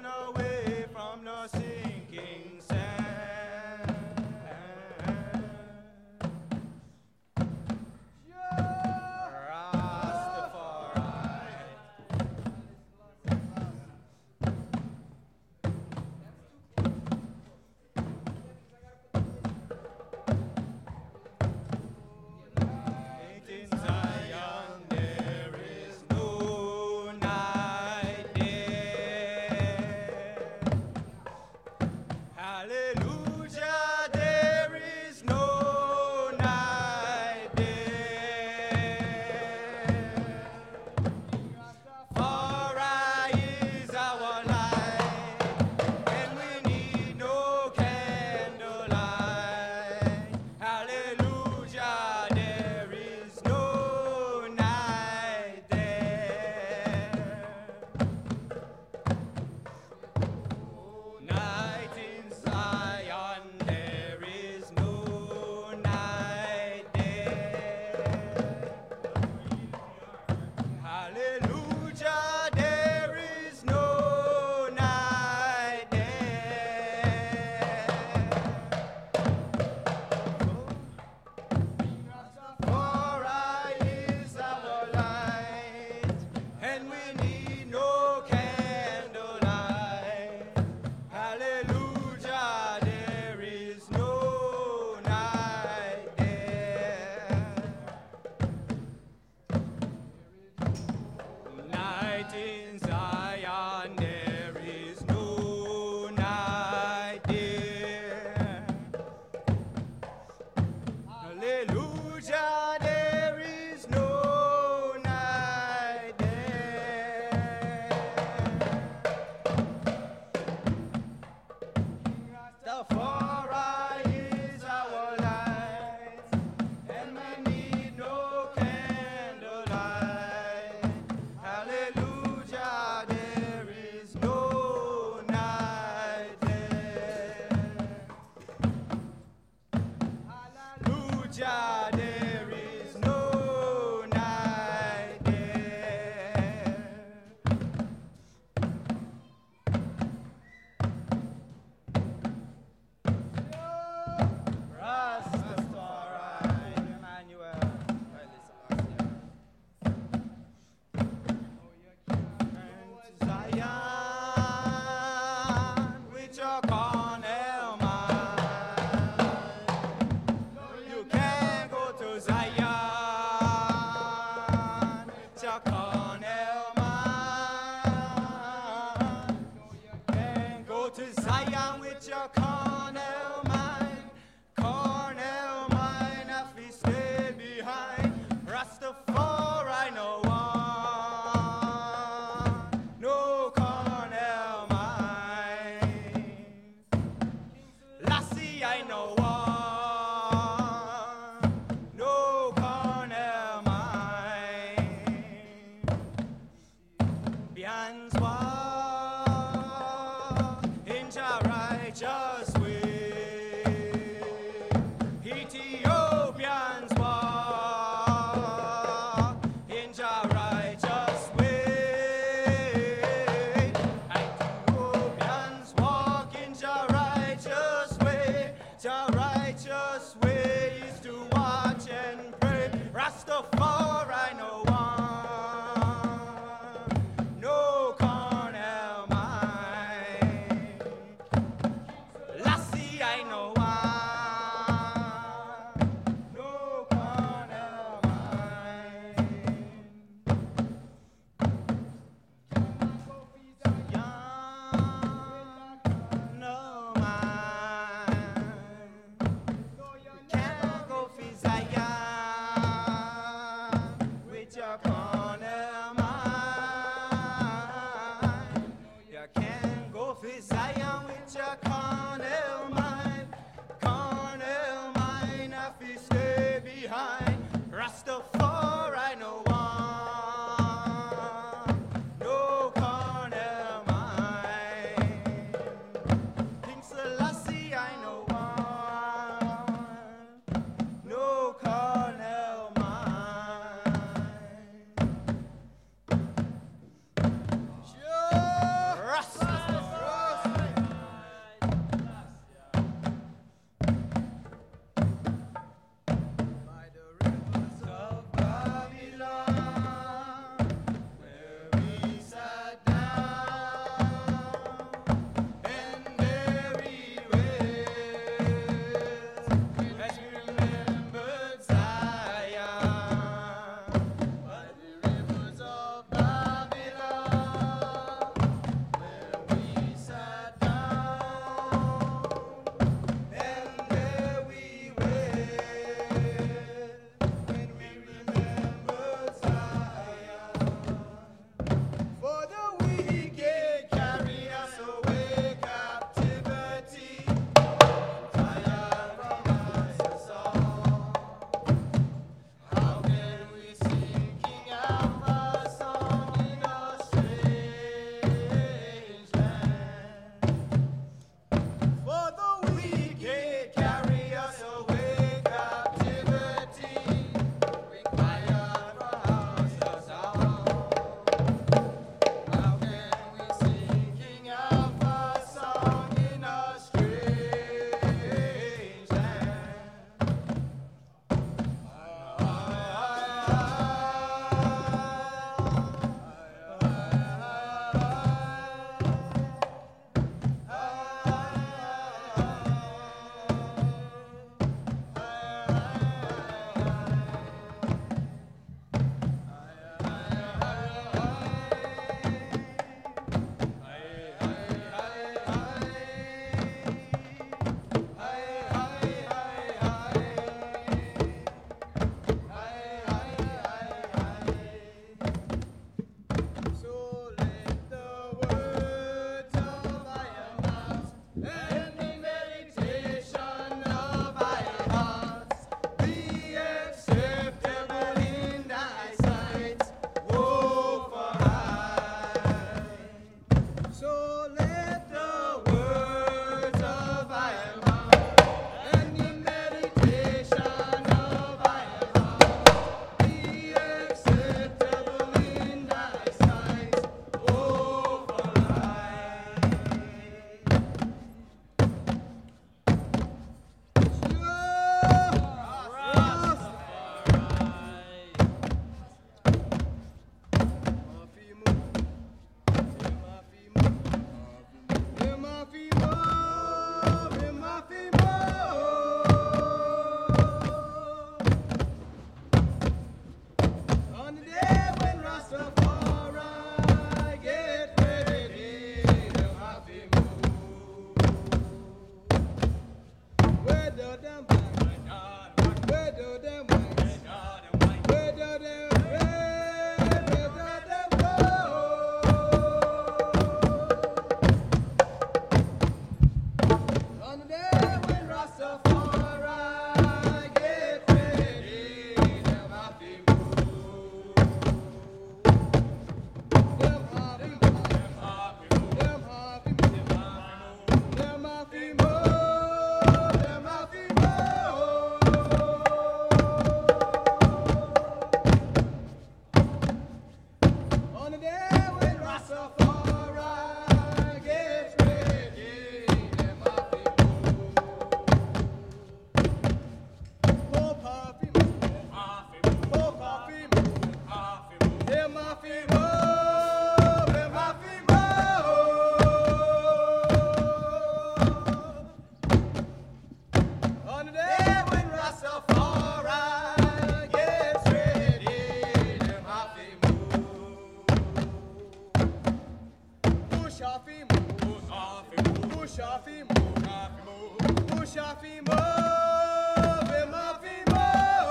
run away from the sinking sand. In Zion there is no night there. Hallelujah, there is no night there. For I is our light, and we need no candlelight. Hallelujah, there is no night there. Night in Zion, there is no night there. Hallelujah, there is no night there. For I is our light, and we need no candlelight. Hallelujah, there is no night there. Night in Zion, there is no night there. Hallelujah, there is no night there. The for I is our light, and we need no candlelight. Hallelujah, there is no night there. Hallelujah, there is no night there. Rastafari, Emmanuel. Zion, with your carnal mind. You can't go to Zion, with your carnal mind. Can't go to Zion with your carnal mind. Carnal mind, if we stay behind. Rastafari, no one. No carnal mind. Lassie, I know one. No carnal mind. Bian's walk in your righteous way. Ethiopians walk in your righteous way. Ethiopians walk in your righteous way. Your righteous way is to watch and pray. Rastafari, no one. No carnal mind. Lassie, I know one. No carnal mind. No mind. Can't go for Zion with your carnal mind. You can't go for Zion with your carnal mind. Carnal mind, if you stay behind. Rastafari, no one. No carnal mind. King Selassie, I know one. No carnal mind. Sure. Rastafari. So let the words of I am and the meditation of I am be acceptable in thy sight, O for on the day when Rastafari get ready, them happy move. Where do them black? Where do them white? Where do them red? Where do them gold? On the day when Rastafari get ready, them happy move. Them happy move. Them happy move. Them happy move. Them happy move. On the day when Rastafari gets ready, them happy move. Oh, happy move. Oh, happy move. Them happy move. Them happy move. On the day when Rastafari gets ready, them happy move. Push off him, push off him, push off him, push off him, them happy move.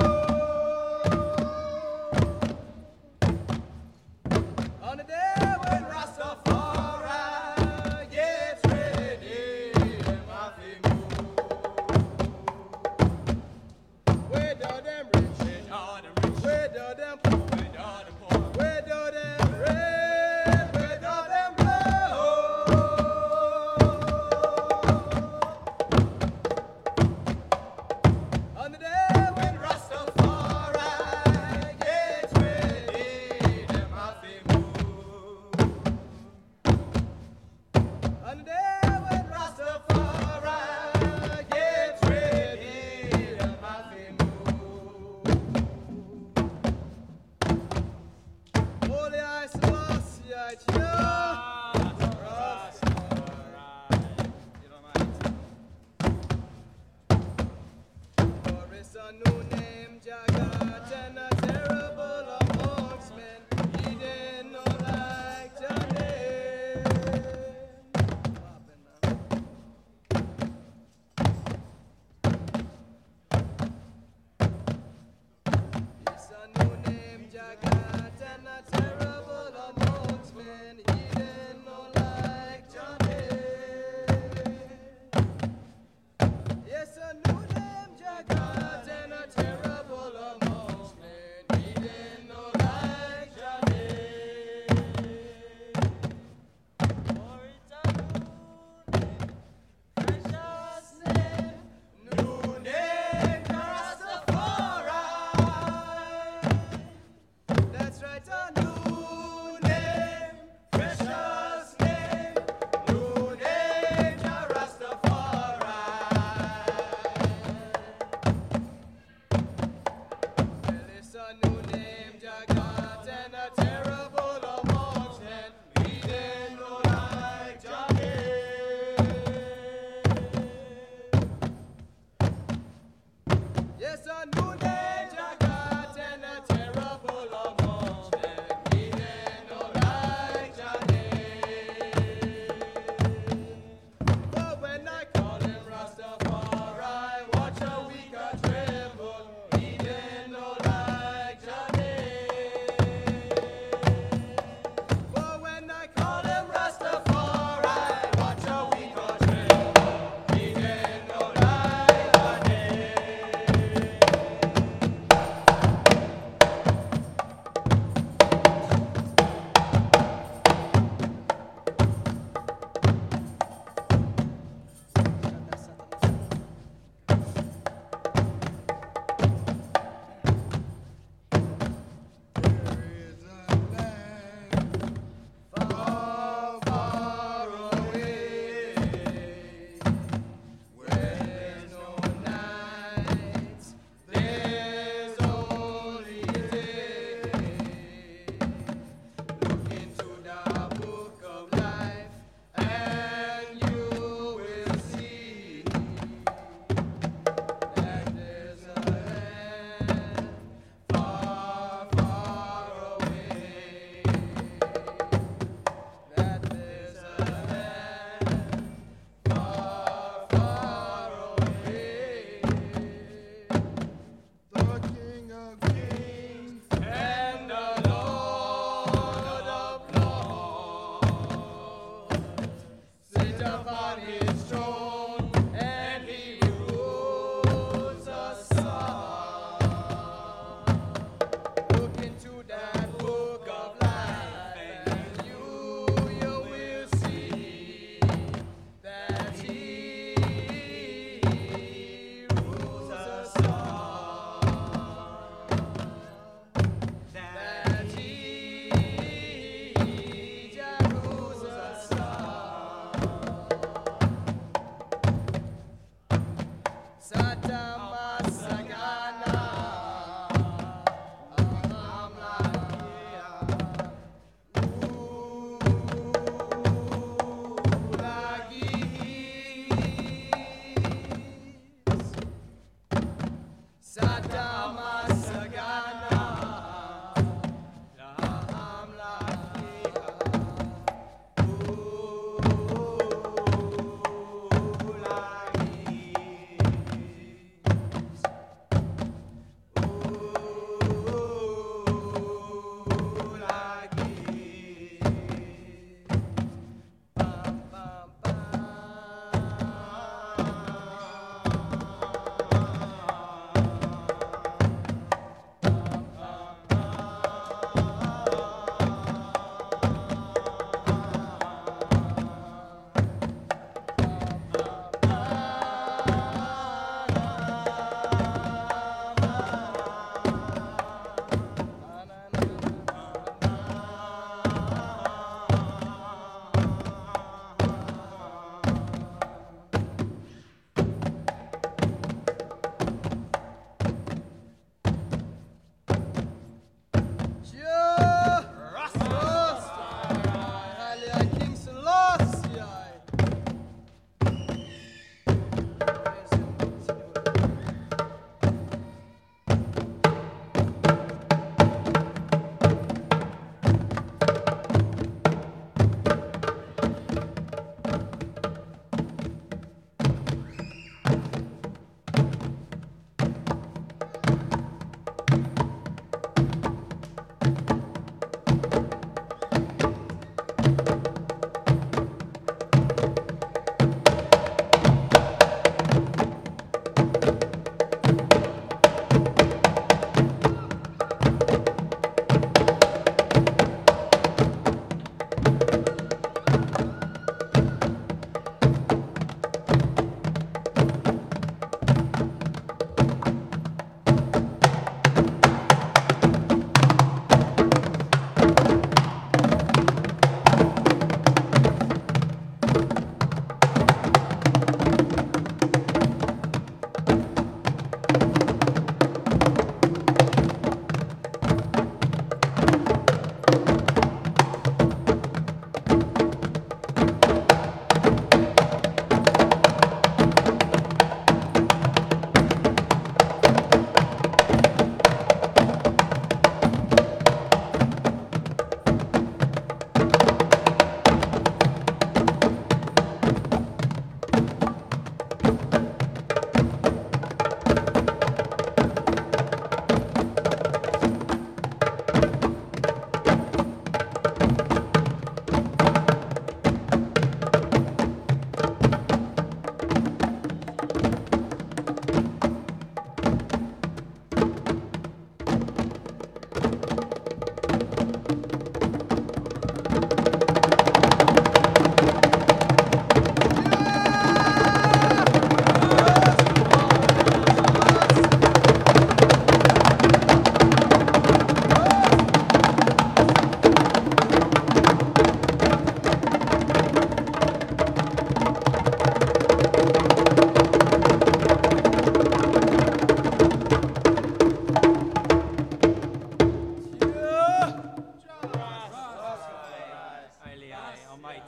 On the day when Rastafari gets ready, them happy move. Where do them rich? Where do them poor? Where do them red? Where do them blue?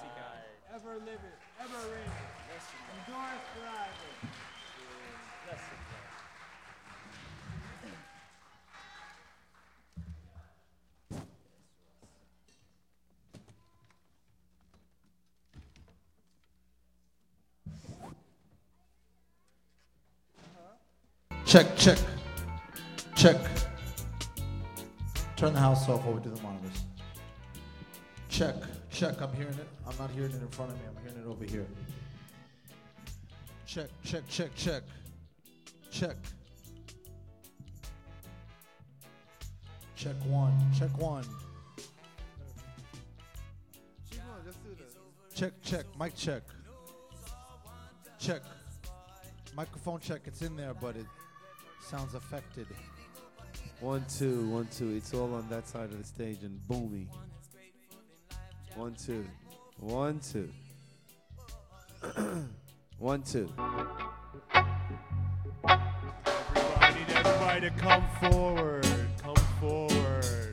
guy. Ever living, ever reigning. Endure thriving. Bless you, guy. Check, check, check. Turn the house off over to the monitors. Check, check, I'm hearing it. I'm not hearing it in front of me, I'm hearing it over here. Check, check, check, check. Check. Check one, check one. Check, check, mic check. Check. Microphone check, it's in there, but it sounds affected. 1 2 1 2. It's all on that side of the stage and boomy. 1 2 1 2 1 2. I need everybody to come forward. Come forward.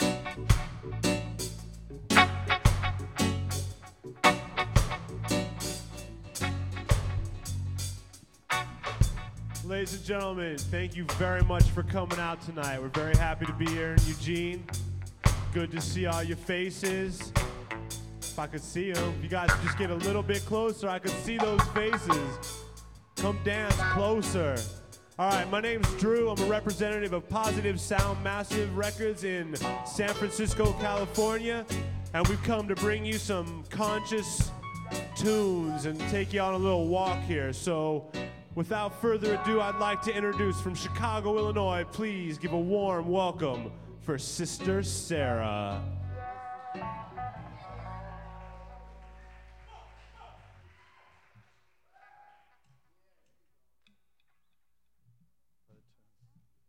Ladies and gentlemen, thank you very much for coming out tonight. We're very happy to be here in Eugene. Good to see all your faces. If I could see them, if you guys could just get a little bit closer, I could see those faces. Come dance closer. All right, my name's Drew. I'm a representative of Positive Sound Massive Records in San Francisco, California. And we've come to bring you some conscious tunes and take you on a little walk here. So without further ado, I'd like to introduce from Chicago, Illinois, please give a warm welcome for Sister Sarah.